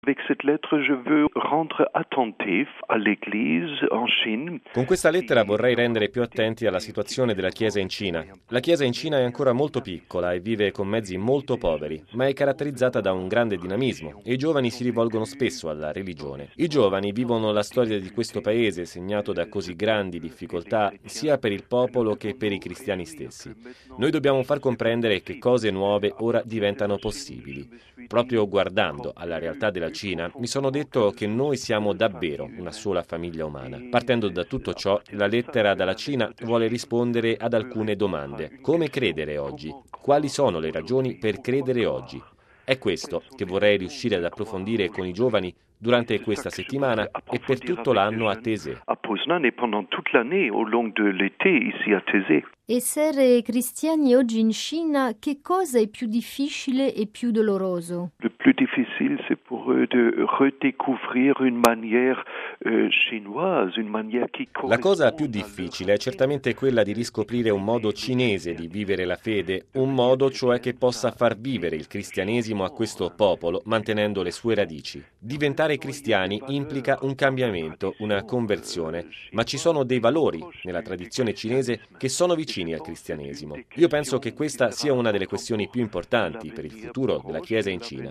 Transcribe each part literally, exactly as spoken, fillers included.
Avec cette lettre je veux rendre attentif à l'Église en Chine. Con questa lettera vorrei rendere più attenti alla situazione della Chiesa in Cina. La Chiesa in Cina è ancora molto piccola e vive con mezzi molto poveri, ma è caratterizzata da un grande dinamismo e i giovani si rivolgono spesso alla religione. I giovani vivono la storia di questo paese segnato da così grandi difficoltà sia per il popolo che per i cristiani stessi. Noi dobbiamo far comprendere che cose nuove ora diventano possibili. Proprio guardando alla realtà della Cina, mi sono detto che noi siamo davvero una sola famiglia umana. Partendo da tutto ciò, la lettera dalla Cina vuole rispondere ad alcune domande. Come credere oggi? Quali sono le ragioni per credere oggi? È questo che vorrei riuscire ad approfondire con i giovani durante questa settimana e per tutto l'anno a Taizé. A Poznan e pendant toute l'année au long de l'été ici à Taizé. Essere cristiani oggi in Cina, che cosa è più difficile e più doloroso? Le plus difficile c'est pour eux de redécouvrir une manière euh, chinoise, une manière qui correspond. La cosa più difficile è certamente quella di riscoprire un modo cinese di vivere la fede, un modo cioè che possa far vivere il cristianesimo a questo popolo mantenendo le sue radici. Diventare cristiani implica un cambiamento, una conversione, ma ci sono dei valori nella tradizione cinese che sono vicini al cristianesimo. Io penso che questa sia una delle questioni più importanti per il futuro della Chiesa in Cina.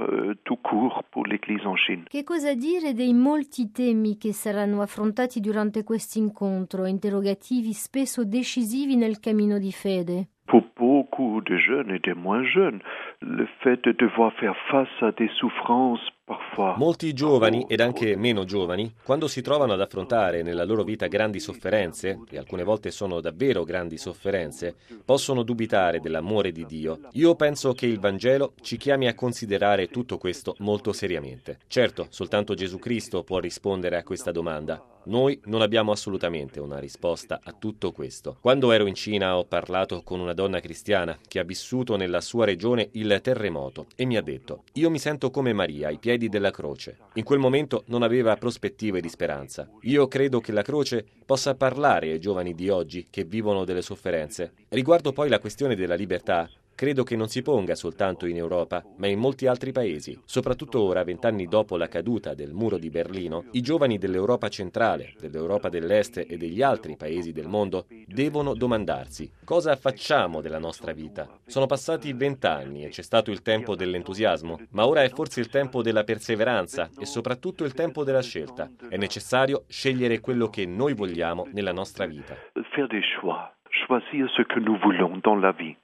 Che cosa dire dei molti temi che saranno affrontati durante questo incontro, interrogativi spesso decisivi nel cammino di fede? Pour beaucoup de jeunes et des moins jeunes, le fait de devoir faire face à des souffrances parfois. Molti giovani ed anche meno giovani, quando si trovano ad affrontare nella loro vita grandi sofferenze, e alcune volte sono davvero grandi sofferenze, possono dubitare dell'amore di Dio. Io penso che il Vangelo ci chiami a considerare tutto questo molto seriamente. Certo, soltanto Gesù Cristo può rispondere a questa domanda. Noi non abbiamo assolutamente una risposta a tutto questo. Quando ero in Cina ho parlato con una donna cristiana che ha vissuto nella sua regione il terremoto e mi ha detto: io mi sento come Maria ai piedi della croce. In quel momento non aveva prospettive di speranza. Io credo che la croce possa parlare ai giovani di oggi che vivono delle sofferenze. Riguardo poi la questione della libertà, credo che non si ponga soltanto in Europa, ma in molti altri paesi. Soprattutto ora, vent'anni dopo la caduta del muro di Berlino, i giovani dell'Europa centrale, dell'Europa dell'Est e degli altri paesi del mondo devono domandarsi: cosa facciamo della nostra vita? Sono passati vent'anni e c'è stato il tempo dell'entusiasmo, ma ora è forse il tempo della perseveranza e soprattutto il tempo della scelta. È necessario scegliere quello che noi vogliamo nella nostra vita. Faire des choix, choisir ce que nous voulons dans la vie.